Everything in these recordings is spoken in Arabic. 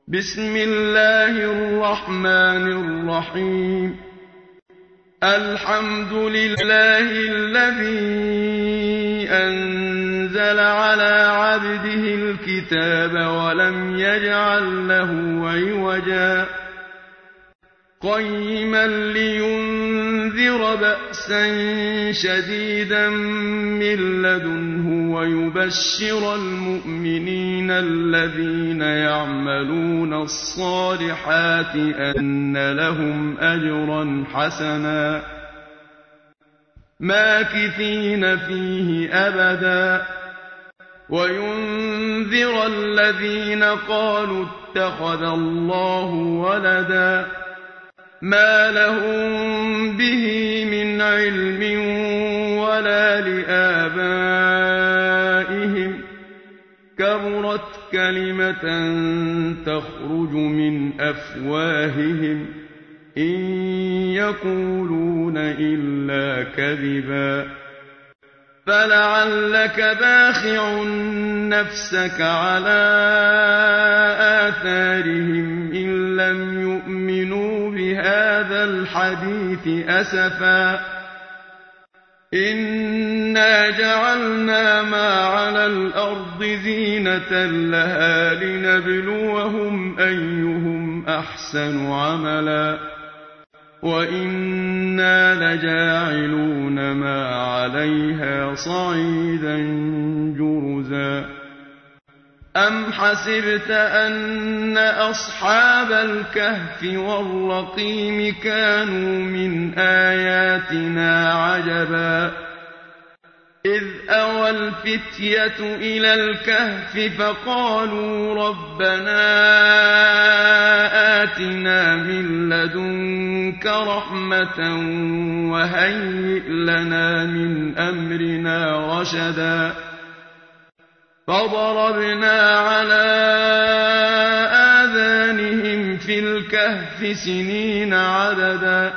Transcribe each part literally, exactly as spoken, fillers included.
بسم الله الرحمن الرحيم. الحمد لله الذي أنزل على عبده الكتاب ولم يجعل له عوجا قيما لينذر بأسا شديدا من لدنه ويبشر المؤمنين الذين يعملون الصالحات أن لهم أجرا حسنا ماكثين فيه أبدا وينذر الذين قالوا اتخذ الله ولدا ما لهم به من علم ولا لآبائهم كبرت كلمة تخرج من أفواههم إن يقولون إلا كذبا فلعلك باخع نفسك على آثارهم إن لم يؤمنوا بهذا الحديث أسفا إنا جعلنا ما على الأرض زينة لها لنبلوهم أيهم أحسن عملا وإنا لجاعلون ما عليها صعيدا جرزا أم حسبت أن أصحاب الكهف والرقيم كانوا من آياتنا عجبا إذ أوى الفتية إلى الكهف فقالوا ربنا آتنا من لدنك رحمة وهيئ لنا من أمرنا رشدا فضربنا على آذانهم في الكهف سنين عددا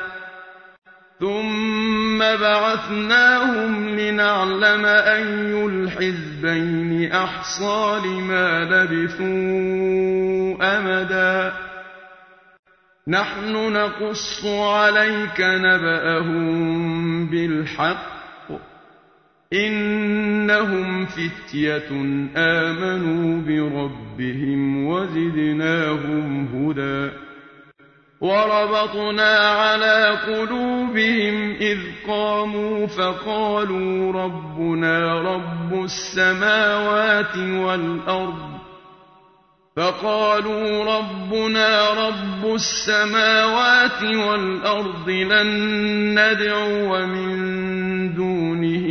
ثم بعثناهم لنعلم أي الحزبين أحصى لما لبثوا أمدا نحن نقص عليك نبأهم بالحق إنهم فتية آمنوا بربهم وزدناهم هدى وربطنا على قلوبهم إذ قاموا فقالوا ربنا رب السماوات والأرض فقالوا ربنا رب السماوات والأرض لن ندعو من دونه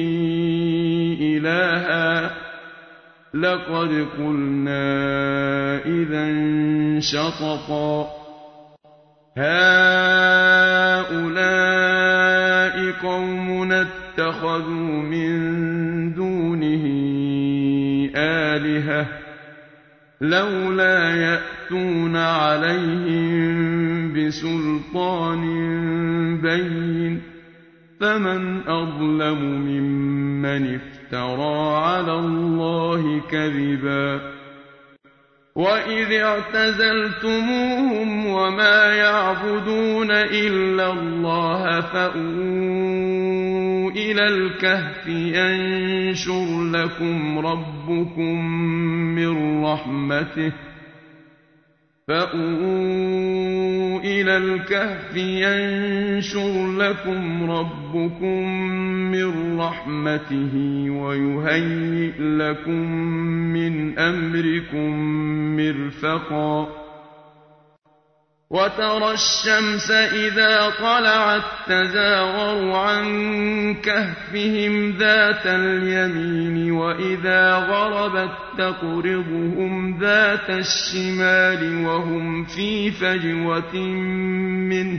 إلها لقد قلنا إذا شططا هؤلاء قومنا اتخذوا من دونه آلهة لولا يأتون عليهم بسلطان بين فمن أظلم ممن افترى على الله كذبا وإذ اعتزلتموهم وما يعبدون إلا الله فأووا إلى الكهف ينشر لكم ربكم من رحمته فأووا إلى الكهف ينشر لكم ربكم من رحمته ويهيئ لكم من أمركم مرفقا وترى الشمس إذا طلعت تزاور عن كهفهم ذات اليمين وإذا غربت تقرضهم ذات الشمال وهم في فجوة منه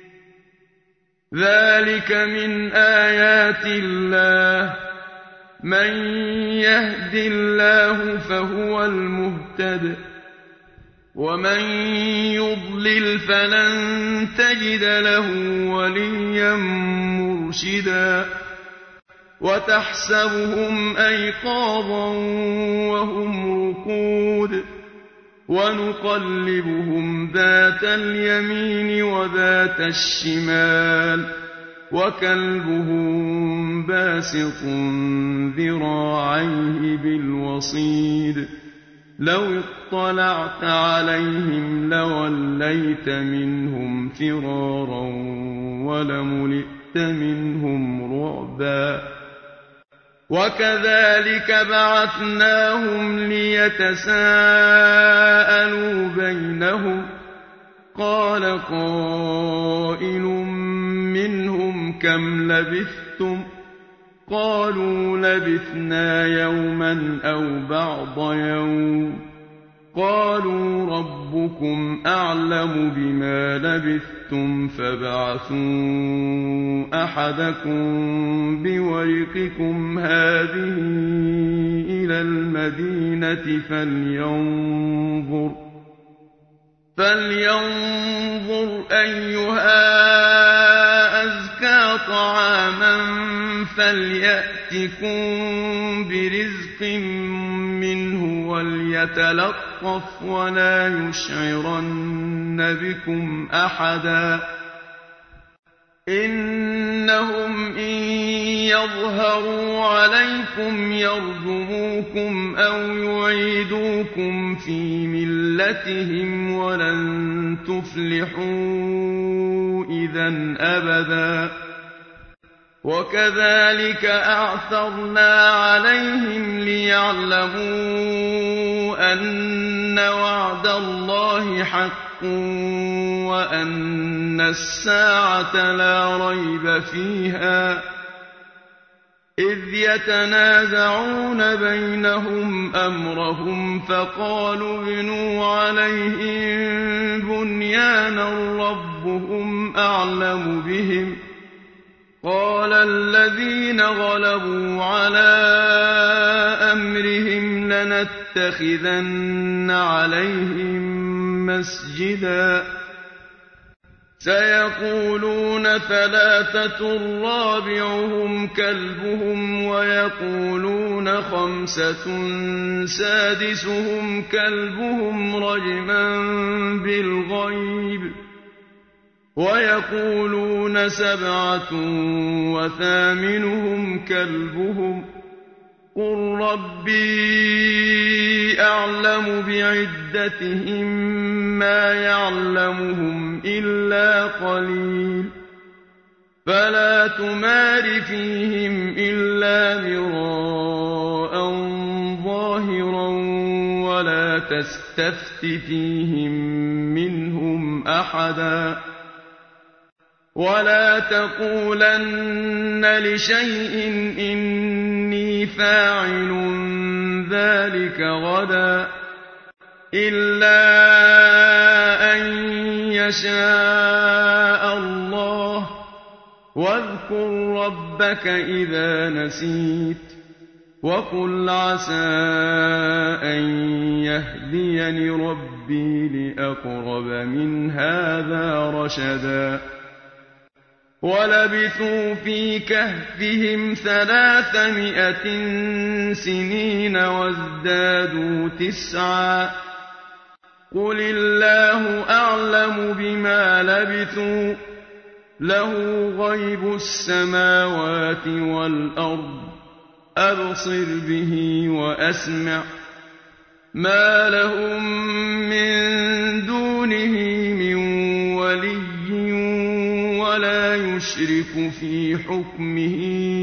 ذلك من آيات الله من يهد الله فهو المهتد ومن يضلل فلن تجد له وليا مرشدا وتحسبهم أيقاظا وهم رقود ونقلبهم ذات اليمين وذات الشمال وكلبهم باسط ذراعيه بالوصيد لو اطلعت عليهم لوليت منهم فرارا ولملئت منهم رعبا وكذلك بعثناهم ليتساءلوا بينهم قال قائل منهم كم لبثتم قالوا لبثنا يوما أو بعض يوم قالوا ربكم أعلم بما لبثتم فابعثوا أحدكم بورقكم هذه إلى المدينة فلينظر فلينظر أيها أزكى طعاما فليأتكم برزق منه وليتلطف ولا يشعرن بكم أحدا إنهم إن يظهروا عليكم يرجموكم أو يعيدوكم في ملتهم ولن تفلحوا إذا أبدا وكذلك أعثرنا عليهم ليعلموا أن وعد الله حق وأن الساعة لا ريب فيها إذ يتنازعون بينهم أمرهم فقالوا ابنوا عليهم بنيانا ربهم أعلم بهم قال الذين غلبوا على أمرهم لنتخذن عليهم مسجدا سيقولون ثلاثة رابعهم كلبهم ويقولون خمسة سادسهم كلبهم رجما بالغيب ويقولون سبعة وثامنهم كلبهم قل ربي أعلم بعدتهم ما يعلمهم إلا قليل فلا تمار فيهم إلا مراء ظاهرا ولا تستفت فيهم منهم أحدا ولا تقولن لشيء إني فاعل ذلك غدا إلا أن يشاء الله واذكر ربك إذا نسيت وقل عسى أن يهديني ربي لأقرب من هذا رشدا ولبثوا في كهفهم ثلاثمائة سنين وازدادوا تسعا قل الله أعلم بما لبثوا له غيب السماوات والأرض أبصر به وأسمع ما لهم من دونه من ولي ولا يشرك في حكمه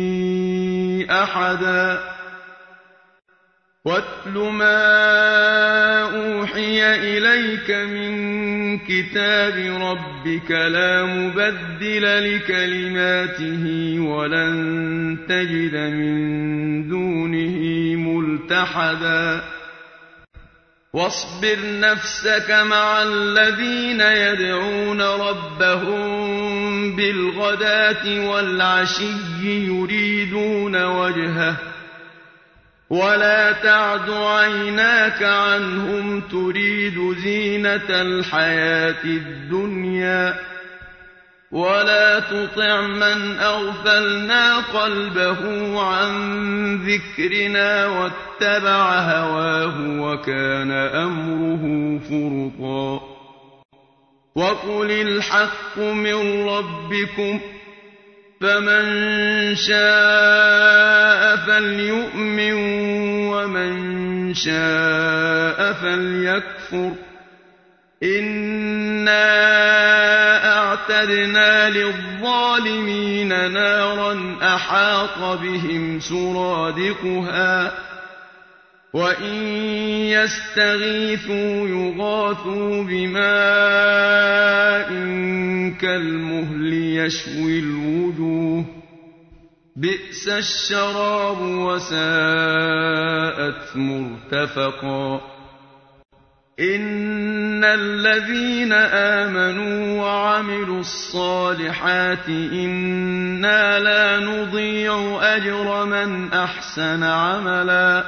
أحدا واتل ما أوحي إليك من كتاب ربك لا مبدل لكلماته ولن تجد من دونه ملتحدا واصبر نفسك مع الذين يدعون ربهم بالغداة والعشي يريدون وجهه ولا تعد عيناك عنهم تريد زينة الحياة الدنيا ولا تطع من أغفلنا قلبه عن ذكرنا واتبع هواه وكان أمره فرطا وقل الحق من ربكم فمن شاء فليؤمن ومن شاء فليكفر إنا أعتدنا للظالمين نارا أحاط بهم سرادقها وإن يستغيثوا يغاثوا بماء كالمهل يشوي الوجوه بئس الشراب وساءت مرتفقا إن الذين آمنوا وعملوا الصالحات إنا لا نضيع أجر من أحسن عملا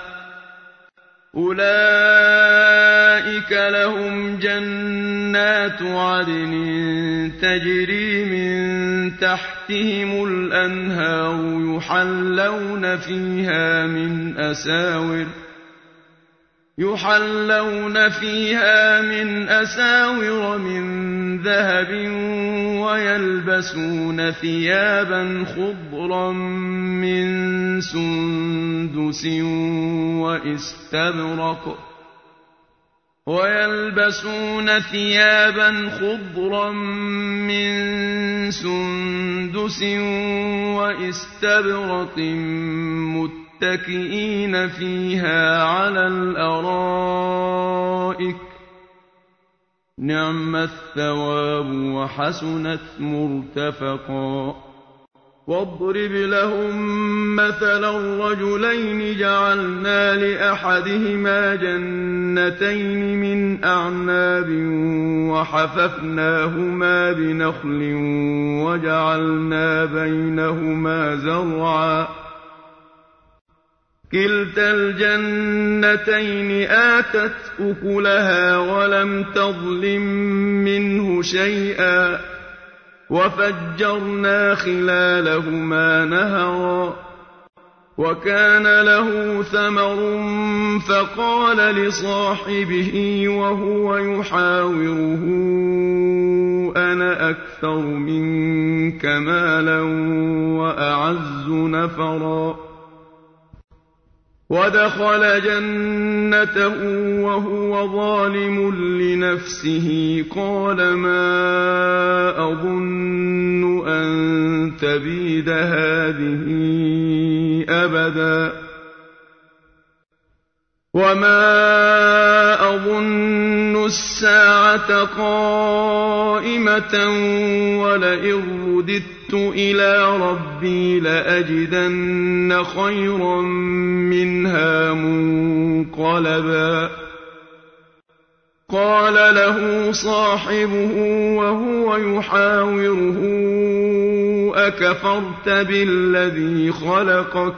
أولئك لهم جنات عدن تجري من تحتهم الأنهار يحلون فيها من أساور يحلون فيها من أساور من ذهب ويلبسون ثيابا خضرا من سندس واستبرق ويلبسون ثيابا خضرا من سندس واستبرق متكئين فيها على الأرائك نعم الثواب وحسنت مرتفقا واضرب لهم مثلا الرجلين جعلنا لأحدهما جنتين من أعناب وحففناهما بنخل وجعلنا بينهما زرعا كلتا الجنتين آتت أكلها ولم تظلم منه شيئا وفجرنا خلالهما نهرا وكان له ثمر فقال لصاحبه وهو يحاوره أنا أكثر منك مالا وأعز نفرا ودخل جنته وهو ظالم لنفسه قال ما أظن أن تبيد هذه أبدا وما أظن الساعة قائمة ولئن رددت إلى ربي لأجدن خيرا منها منقلبا قال له صاحبه وهو يحاوره أكفرت بالذي خلقك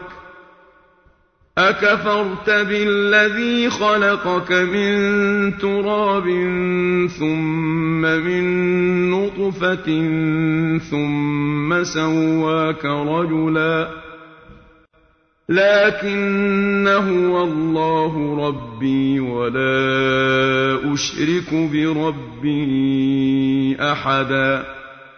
أكفرت بالذي خلقك من تراب ثم من نطفة ثم سواك رجلا لكن هو الله ربي ولا أشرك بربي أحدا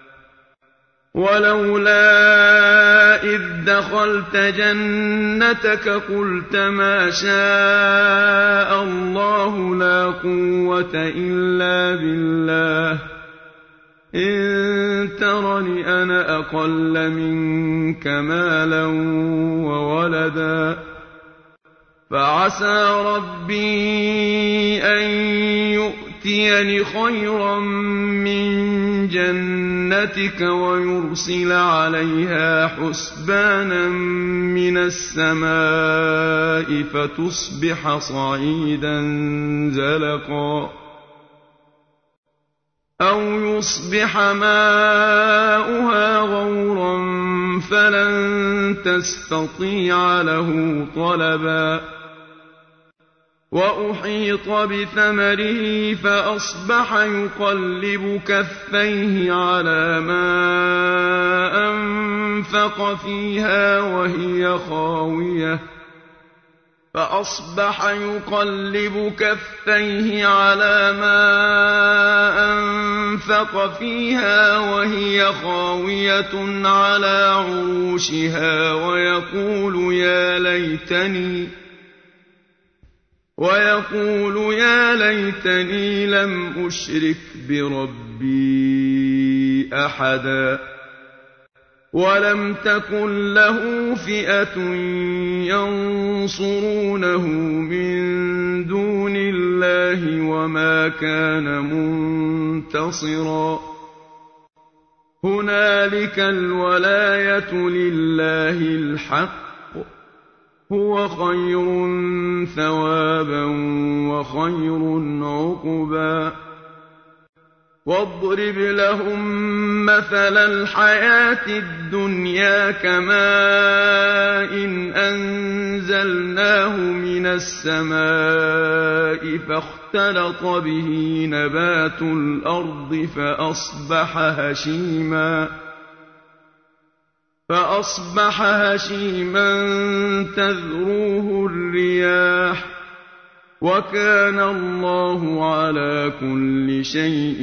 ولولا إذ دخلت جنتك قلت ما شاء الله لا قوة إلا بالله إن ترني أنا أقل منك مالا وولدا فعسى ربي أن يؤتيني خيرا من جنتك ويرسل عليها حسبانا من السماء فتصبح صعيدا زلقا أو يصبح ماؤها غورا فلن تستطيع له طلبا وأحيط بثمره فأصبح يقلب كفيه على ما أنفق فيها وهي خاوية فأصبح يقلب كفيه على ما أنفق فيها وهي خاوية على عروشها ويقول يا ليتني ويقول يا ليتني لم أشرك بربي أحدا ولم تكن له فئة ينصرونه من دون الله وما كان منتصرا هنالك الولاية لله الحق هو خير ثوابا وخير عقبا واضرب لهم مثل الحياة الدنيا كماء إن أنزلناه من السماء فاختلط به نبات الأرض فأصبح هشيما فأصبح هشيما تذروه الرياح وكان الله على كل شيء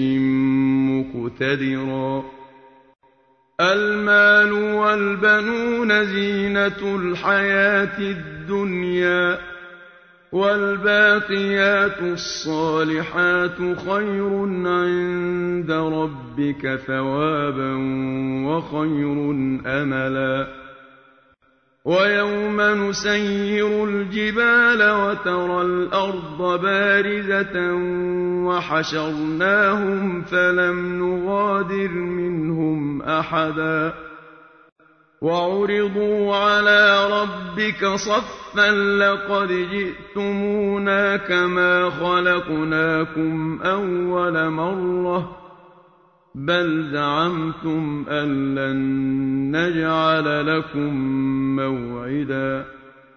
مقتدرا المال والبنون زينة الحياة الدنيا والباقيات الصالحات خير عند ربك ثوابا وخير أملا ويوم نسير الجبال وترى الأرض بارزة وحشرناهم فلم نغادر منهم أحدا وعرضوا على ربك صفا لقد جئتمونا كما خلقناكم أول مرة بل زعمتم أن لن نجعل لكم موعدا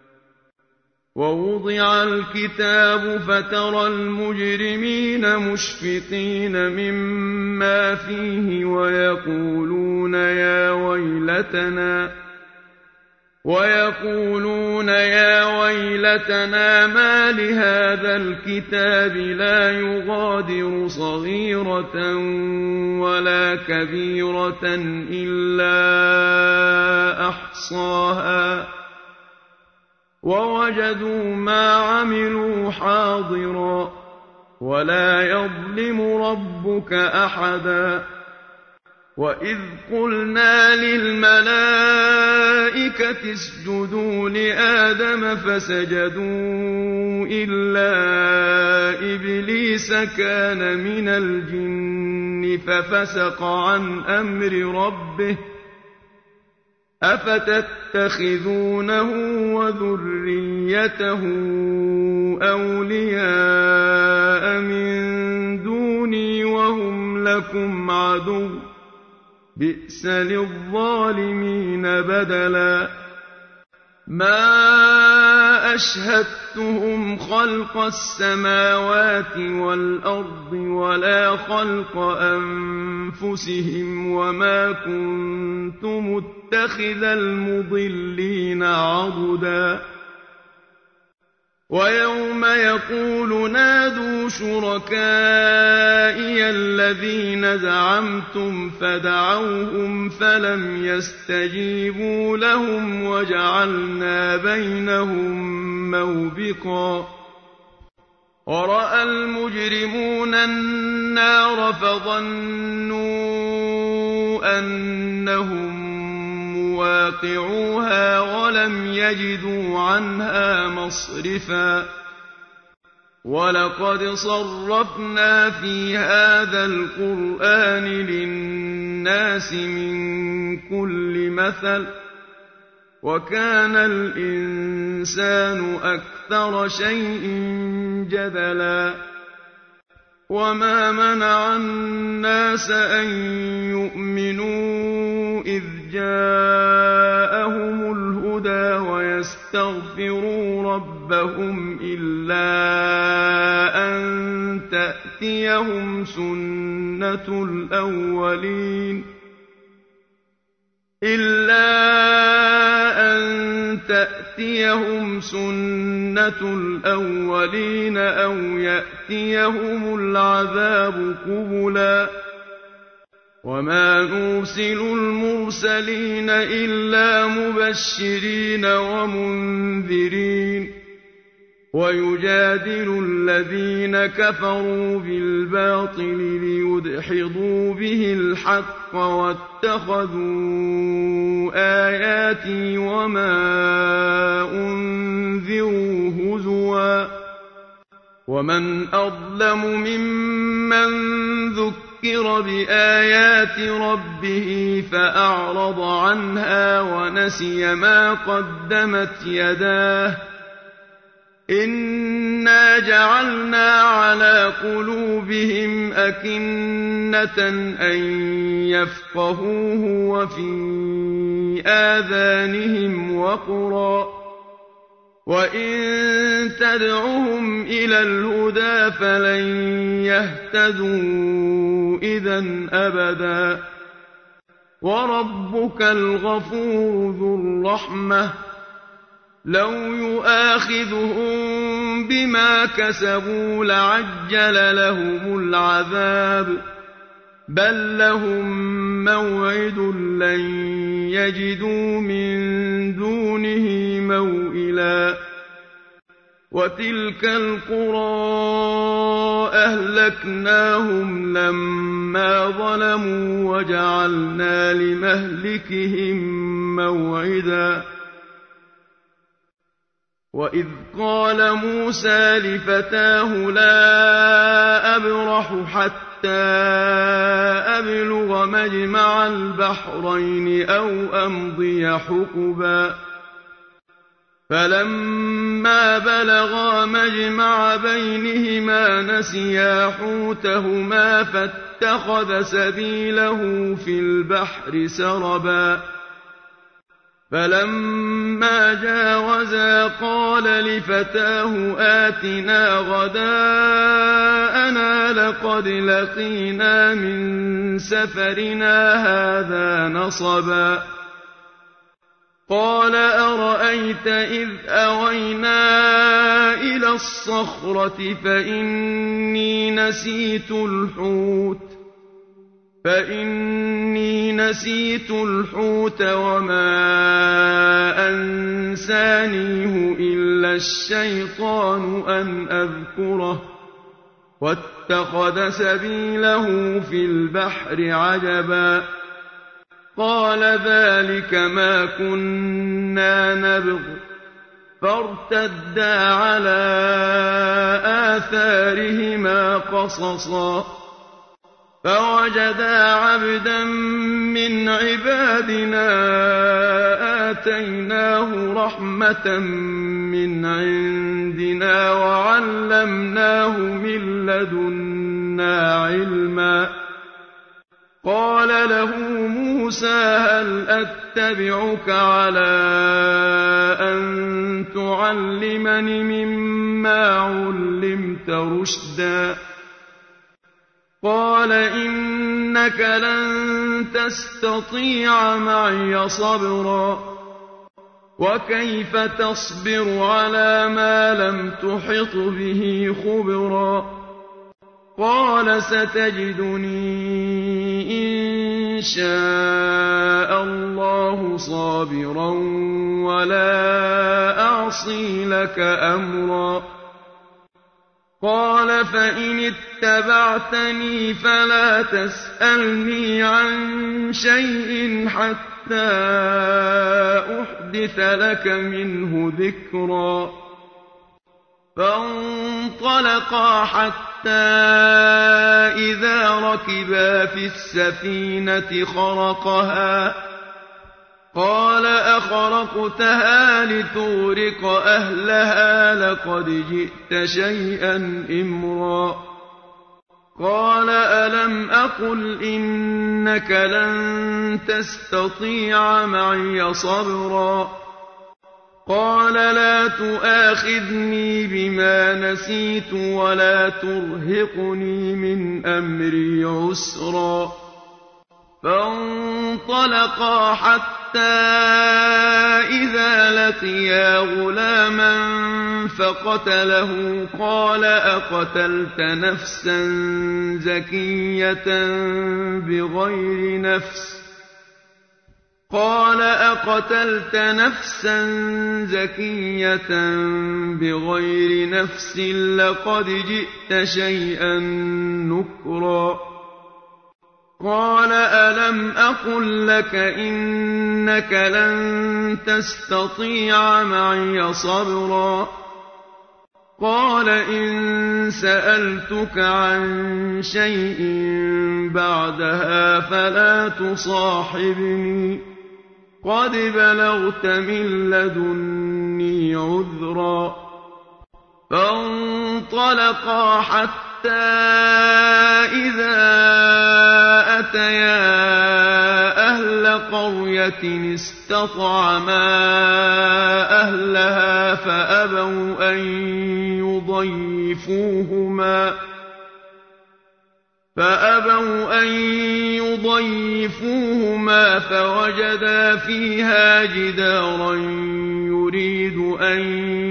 ووضع الكتاب فترى المجرمين مشفقين مما فيه ويقولون يا ويلتنا ويقولون يا ويلتنا ما لهذا الكتاب لا يغادر صغيرة ولا كبيرة إلا أحصاها ووجدوا ما عملوا حاضرا ولا يظلم ربك أحدا وإذ قلنا للملائكة اسجدوا لآدم فسجدوا إلا إبليس كان من الجن ففسق عن أمر ربه أفتتخذونه وذريته أولياء من دوني وهم لكم عدو بئس للظالمين بدلا ما أشهدتهم خلق السماوات والأرض ولا خلق أنفسهم وما كنت متخذ المضلين عضدا ويوم يقول نادوا شركائي الذين زعمتم فدعوهم فلم يستجيبوا لهم وجعلنا بينهم موبقا ورأى المجرمون النار فظنوا أنهم مواقعوها ولم يجدوا عنها مصرفا ولقد صرفنا في هذا القرآن للناس من كل مثل وكان الإنسان أكثر شيء جدلا وما منع الناس أن يؤمنوا إذ جاءهم الهدى ويستغفروا ربهم رَبَّهُمْ إِلَّا أَن تَأْتِيَهُمْ سُنَّةُ الْأَوَّلِينَ إِلَّا أَن تَأْتِيَهُمْ سُنَّةُ الْأَوَّلِينَ أَوْ يَأْتِيَهُمُ الْعَذَابُ قُبُلًا وَمَا نُرْسِلُ الْمُرْسَلِينَ إِلَّا مُبَشِّرِينَ وَمُنذِرِينَ وَيُجَادِلُ الَّذِينَ كَفَرُوا بِالْبَاطِلِ لِيُدْحِضُوا بِهِ الْحَقَّ وَاتَّخَذُوا آيَاتِي وَمَا أُنذِرُوا هُزُوًا وَمَنْ أَظْلَمُ مِمَّن ذُكِّرَ بِآيَاتِ رَبِّهِ فَأَعْرَضَ عَنْهَا وَنَسِيَ مَا قَدَّمَتْ يَدَاهُ إِنَّا جَعَلْنَا عَلَىٰ قُلُوبِهِمْ أَكِنَّةً أَن يَفْقَهُوهُ وَفِي آذَانِهِمْ وَقْرًا ۚ وَإِن تَدْعُهُمْ إِلَى الْهُدَىٰ فَلَن يَهْتَدُوا إِذًا أَبَدًا ۚ وَرَبُّكَ الْغَفُورُ ذُو الرَّحْمَةِ لَوْ يُؤَاخِذُهُم بِمَا كَسَبُوا لَعَجَّلَ لَهُمُ الْعَذَابَ ۚ بَل لَّهُم مَّوْعِدٌ لَّن يَجِدُوا مِن دُونِهِ مَوْئِلًا وَتِلْكَ الْقُرَىٰ أَهْلَكْنَاهُمْ لَمَّا ظَلَمُوا وَجَعَلْنَا لِمَهْلِكِهِم مَّوْعِدًا وَإِذْ قَالَ مُوسَىٰ لِفَتَاهُ لَا أَبْرَحُ حَتَّىٰ أَبْلُغَ مَجْمَعَ الْبَحْرَيْنِ أَوْ أَمْضِيَ حُقُبًا فَلَمَّا بَلَغَا مَجْمَعَ بَيْنِهِمَا نَسِيَا حُوتَهُمَا فَاتَّخَذَ سَبِيلَهُ فِي الْبَحْرِ سَرَبًا فَلَمَّا جَاوَزَا قَالَ لِفَتَاهُ آتِنَا غَدَاءَنَا لَقَدْ لَقِينَا مِن سَفَرِنَا هَٰذَا نَصَبًا قَالَ أَرَأَيْتَ إِذْ أَوَيْنَا إِلَى الصَّخْرَةِ فَإِنِّي نَسِيتُ الْحُوتَ فَإِنِّي نَسِيتُ الْحُوتَ وَمَا أَنسَانِيهُ إِلَّا الشَّيْطَانُ أَنْ أَذْكُرَهُ وَاتَّخَذَ سَبِيلَهُ فِي الْبَحْرِ عَجَبًا قَالَ ذَٰلِكَ مَا كُنَّا نَبْغِ فَارْتَدَّا عَلَىٰ آثَارِهِمَا قَصَصًا فَوَجَدَا عَبْدًا مِّنْ عِبَادِنَا آتَيْنَاهُ رَحْمَةً مِّنْ عِندِنَا وَعَلَّمْنَاهُ مِن لَّدُنَّا عِلْمًا قَالَ لَهُ مُوسَىٰ هَلْ أَتَّبِعُكَ عَلَىٰ أَن تُعَلِّمَنِ مِمَّا عُلِّمْتَ رُشْدًا قَالَ إِنَّكَ لَن تَسْتَطِيعَ مَعِيَ صَبْرًا وَكَيْفَ تَصْبِرُ عَلَىٰ مَا لَمْ تُحِطْ بِهِ خُبْرًا قَالَ سَتَجِدُنِي إِن شَاءَ اللَّهُ صَابِرًا وَلَا أَعْصِي لَكَ أَمْرًا قَالَ فَإِنِ اتَّبَعْتَنِي فَلَا تَسْأَلْنِي عَن شَيْءٍ حَتَّىٰ أُحْدِثَ لَكَ مِنْهُ ذِكْرًا فَانطَلَقَا حَتَّىٰ إِذَا رَكِبَا فِي السَّفِينَةِ خَرَقَهَا قَالَ أَخَرَقْتَهَا لِتُغْرِقَ أَهْلَهَا لَقَدْ جِئْتَ شَيْئًا إِمْرًا قَالَ أَلَمْ أَقُلْ إِنَّكَ لَن تَسْتَطِيعَ مَعِيَ صَبْرًا قال لا تؤاخذني بما نسيت ولا ترهقني من أمري عسرا فانطلقا حتى إذا لقيا غلاما فقتله قال أقتلت نفسا زكية بغير نفس قال أقتلت نفسا زكية بغير نفس لقد جئت شيئا نكرا قال ألم أقل لك إنك لن تستطيع معي صبرا قال إن سألتك عن شيء بعدها فلا تصاحبني قد بلغت من لدني عذرا فانطلقا حتى إذا أتيا أهل قرية استطعما أهلها فأبوا أن يضيفوهما فأبوا أن يضيفوهما فوجدا فيها جدارا يريد أن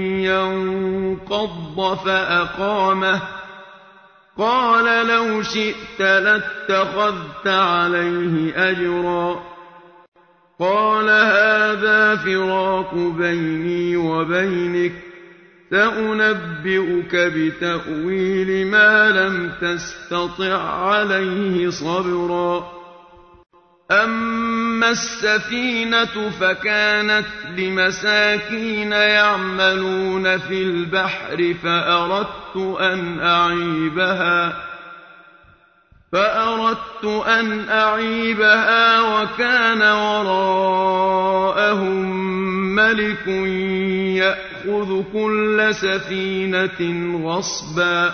ينقض فأقامه قال لو شئت لاتخذت عليه أجرا قال هذا فراق بيني وبينك سأنبئك بتأويل ما لم تستطع عليه صبرا أما السفينة فكانت لمساكين يعملون في البحر فأردت أن أعيبها فأردت أن أعيبها وكان وراءهم ملك يأخذ كل سفينة غصبا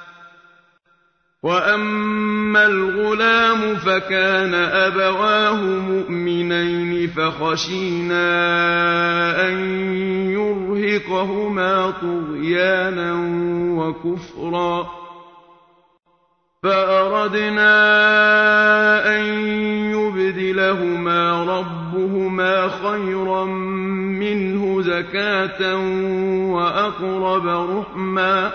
وأما الغلام فكان أبواه مؤمنين فخشينا أن يرهقهما طغيانا وكفرا فأردنا أن يبدلهما ربهما خيرا منه زكاة وأقرب رحما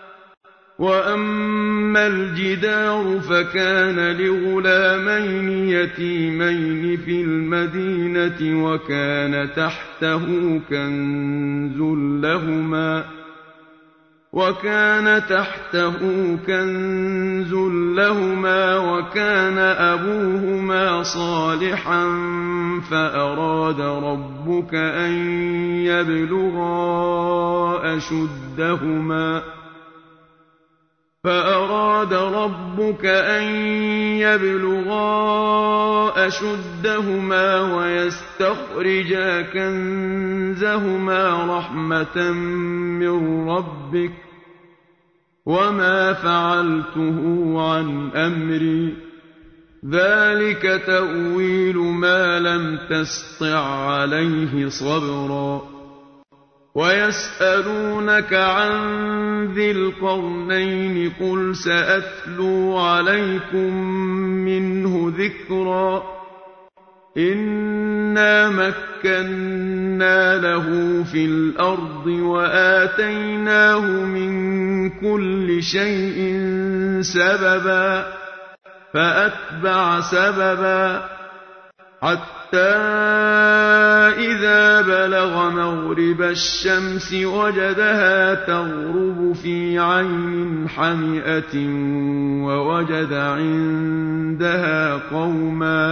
وأما الجدار فكان لغلامين يتيمين في المدينة وكان تحته كنز لهما وكان تحته كنز لهما وكان أبوهما صالحا فأراد ربك أن يبلغا أشدهما فأراد ربك أن يبلغا أشدهما ويستخرجا كنزهما رحمة من ربك وما فعلته عن أمري ذلك تأويل ما لم تسطع عليه صبرا ويسألونك عن ذي القرنين قل سأتلو عليكم منه ذكرا إنا مكنا له في الأرض وآتيناه من كل شيء سببا فأتبع سببا حتى إذا بلغ مغرب الشمس وجدها تغرب في عين حمئة ووجد عندها قوما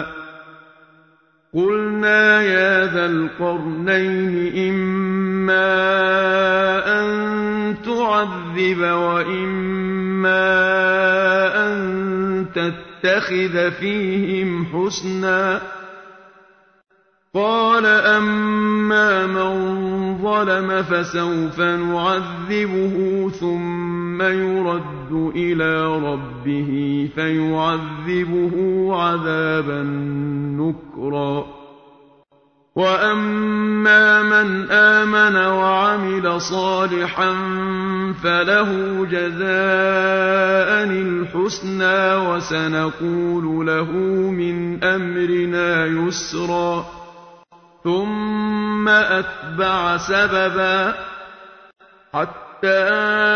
قلنا يا ذا القرنين إما أن تعذب وإما أن تتخذ فيهم حسنا قال أما من ظلم فسوف نعذبه ثم يرد إلى ربه فيعذبه عذابا نكرا وَأَمَّا مَنْ آمَنَ وَعَمِلَ صَالِحًا فَلَهُ جَزَاءً الْحُسْنَىٰ وَسَنَقُولُ لَهُ مِنْ أَمْرِنَا يُسْرًا ثُمَّ أَتْبَعَ سَبَبًا حَتَّىٰ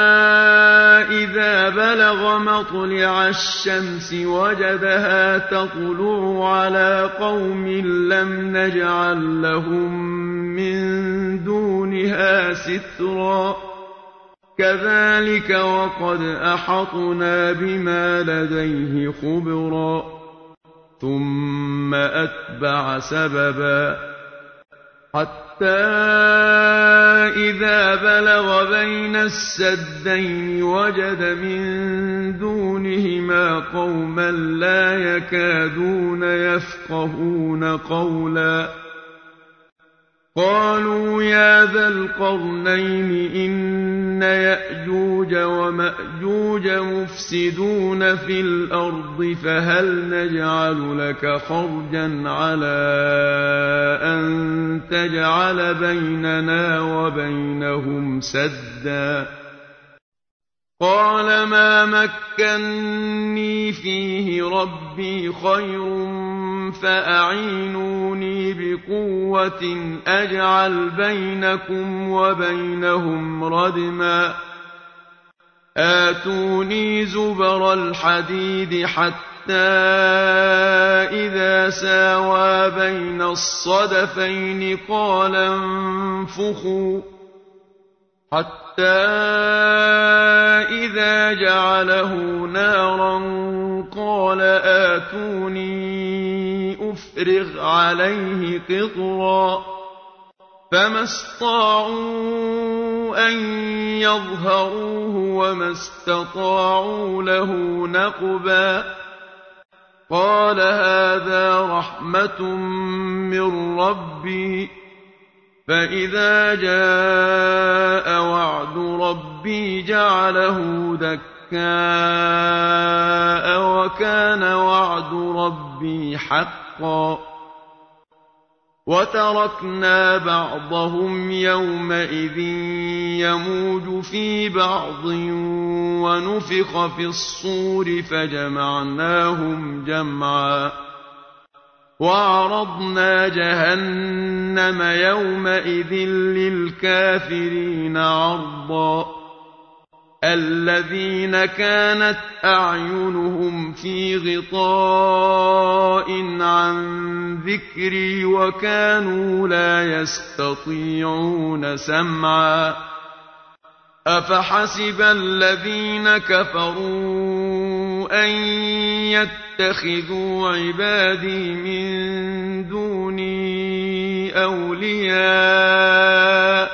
إِذَا بَلَغَ مَطْلِعَ الشَّمْسِ وَجَدَهَا تَطْلُعُ عَلَىٰ قَوْمٍ لَّمْ نَجْعَل لَّهُم مِّن دُونِهَا سِتْرًا كَذَٰلِكَ وَقَدْ أَحَطْنَا بِمَا لَدَيْهِ خُبْرًا ثُمَّ أَتْبَعَ سَبَبًا حَتَّىٰ إِذَا بَلَغَ بَيْنَ السَّدَّيْنِ وَجَدَ مِن دُونِهِمَا قَوْمًا لَّا يَكَادُونَ يَفْقَهُونَ قَوْلًا قَالُوا يَا ذَا الْقَرْنَيْنِ إِنَّ يَأْجُوجَ وَمَأْجُوجَ مُفْسِدُونَ فِي الْأَرْضِ فَهَلْ نَجْعَلُ لَكَ خَرْجًا عَلَىٰ أَن تَجْعَلَ بَيْنَنَا وَبَيْنَهُمْ سَدًّا قَالَ مَا مَكَّنِّي فِيهِ رَبِّي خَيْرٌ فَأَعِينُونِي بِقُوَّةٍ أَجْعَلْ بَيْنَكُمْ وَبَيْنَهُمْ رَدْمًا آتُونِي زُبَرَ الْحَدِيدِ حَتَّىٰ إِذَا سَاوَىٰ بَيْنَ الصَّدَفَيْنِ قَالَ انفُخُوا حَتَّىٰ إِذَا جَعَلَهُ نَارًا قَالَ آتُونِي أُفْرِغْ عَلَيْهِ قِطْرًا فَمَا اسْطَاعُوا أَن يَظْهَرُوهُ وَمَا اسْتَطَاعُوا لَهُ نَقْبًا قَالَ هَٰذَا رَحْمَةٌ مِّن رَّبِّي فَإِذَا جَاءَ وَعْدُ رَبِّي جَعَلَهُ دَكَّاءَ وَكَانَ وَعْدُ رَبِّي حَقًّا وَتَرَكْنَا بَعْضَهُمْ يَوْمَئِذٍ يَمُوجُ فِي بَعْضٍ وَنُفِخَ فِي الصُّورِ فَجَمَعْنَاهُمْ جَمْعًا وَعَرَضْنَا جَهَنَّمَ يَوْمَئِذٍ لِّلْكَافِرِينَ عَرْضًا الَّذِينَ كَانَتْ أَعْيُنُهُمْ فِي غِطَاءٍ عَن ذِكْرِي وَكَانُوا لَا يَسْتَطِيعُونَ سَمْعًا أَفَحَسِبَ الَّذِينَ كَفَرُوا أَن يَتَّخِذُوا عِبَادِي مِن دُونِي أَوْلِيَاءَ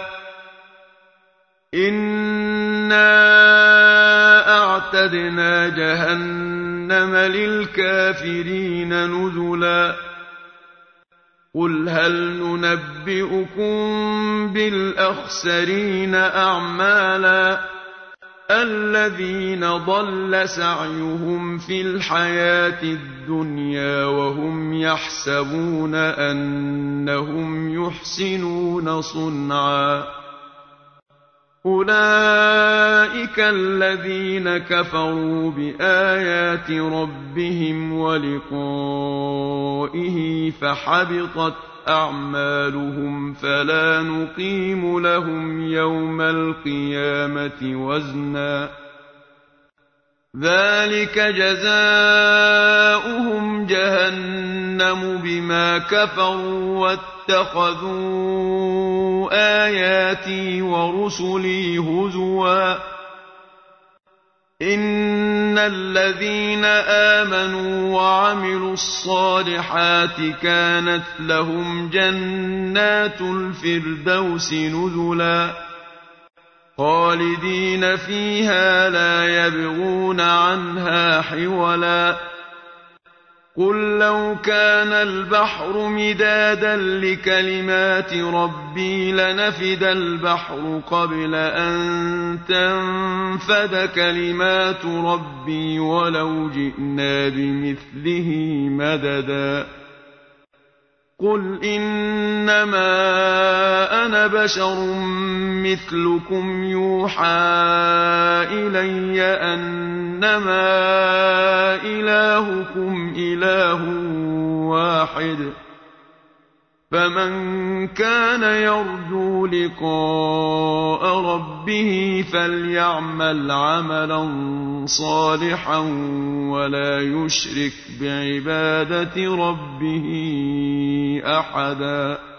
إِنَّا أَعْتَدْنَا جَهَنَّمَ لِلْكَافِرِينَ نُزُلًا قُلْ هَلْ نُنَبِّئُكُم بِالْأَخْسَرِينَ أَعْمَالًا الَّذِينَ ضَلَّ سَعْيُهُمْ فِي الْحَيَاةِ الدُّنْيَا وَهُمْ يَحْسَبُونَ أَنَّهُمْ يُحْسِنُونَ صُنْعًا أُولَٰئِكَ الَّذِينَ كَفَرُوا بِآيَاتِ رَبِّهِمْ وَلِقَائِهِ فَحَبِطَتْ أَعْمَالُهُمْ فَلَا نُقِيمُ لَهُمْ يَوْمَ الْقِيَامَةِ وَزْنًا ذَٰلِكَ جَزَاؤُهُمْ جَهَنَّمُ بِمَا كَفَرُوا وَاتَّخَذُوا آيَاتِي وَرُسُلِي هُزُوًا إِنَّ الَّذِينَ آمَنُوا وَعَمِلُوا الصَّالِحَاتِ كَانَتْ لَهُمْ جَنَّاتُ الْفِرْدَوْسِ نُزُلًا خَالِدِينَ فِيهَا لَا يَبْغُونَ عَنْهَا حِوَلًا قُل لَّوْ كَانَ الْبَحْرُ مِدَادًا لِّكَلِمَاتِ رَبِّي لَنَفِدَ الْبَحْرُ قَبْلَ أَن تَنفَدَ كَلِمَاتُ رَبِّي وَلَوْ جِئْنَا بِمِثْلِهِ مَدَدًا قُلْ إِنَّمَا أَنَا بَشَرٌ مِّثْلُكُمْ يُوحَىٰ إِلَيَّ أَنَّمَا إِلَٰهُكُمْ إِلَٰهٌ وَاحِدٌ ۖ فَمَن كَانَ يَرْجُو لِقَاءَ رَبِّهِ فَلْيَعْمَلْ عَمَلًا صَالِحًا وَلَا يُشْرِكْ بِعِبَادَةِ رَبِّهِ أَحَدًا